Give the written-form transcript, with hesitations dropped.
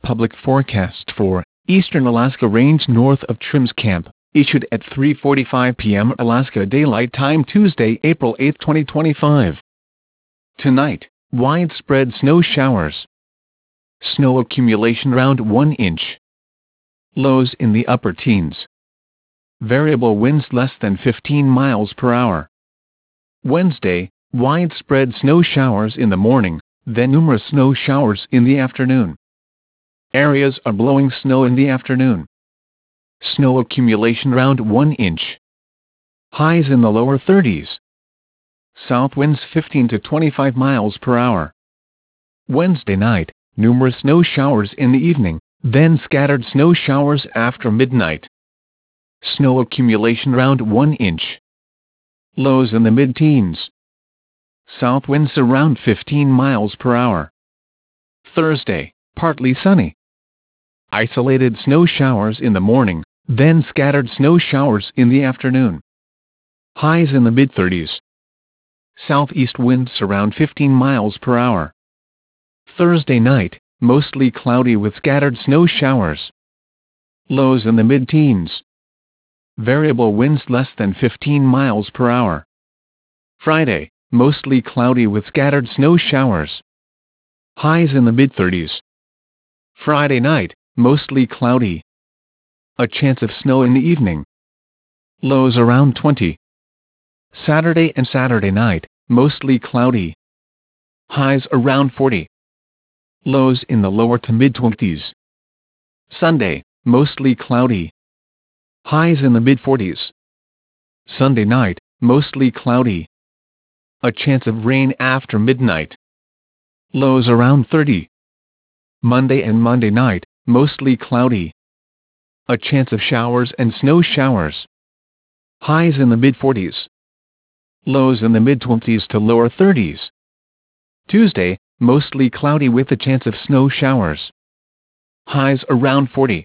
Public forecast for Eastern Alaska Range north of Trims Camp, issued at 3:45 p.m. Alaska Daylight Time Tuesday, April 8, 2025. Tonight, widespread snow showers. Snow accumulation around 1 inch. Lows in the upper teens. Variable winds less than 15 miles per hour. Wednesday, widespread snow showers in the morning, then numerous snow showers in the afternoon. Areas are blowing snow in the afternoon. Snow accumulation around 1 inch. Highs in the lower 30s. South winds 15 to 25 miles per hour. Wednesday night, numerous snow showers in the evening, then scattered snow showers after midnight. Snow accumulation around 1 inch. Lows in the mid-teens. South winds around 15 miles per hour. Thursday, partly sunny. Isolated snow showers in the morning, then scattered snow showers in the afternoon. Highs in the mid-30s. Southeast winds around 15 miles per hour. Thursday night, mostly cloudy with scattered snow showers. Lows in the mid-teens. Variable winds less than 15 miles per hour. Friday, mostly cloudy with scattered snow showers. Highs in the mid-30s. Friday night, mostly cloudy. A chance of snow in the evening. Lows around 20. Saturday and Saturday night, mostly cloudy. Highs around 40. Lows in the lower to mid-20s. Sunday, mostly cloudy. Highs in the mid-40s. Sunday night, mostly cloudy. A chance of rain after midnight. Lows around 30. Monday and Monday night, mostly cloudy. A chance of showers and snow showers. Highs in the mid-40s. Lows in the mid-20s to lower 30s. Tuesday, mostly cloudy with a chance of snow showers. Highs around 40.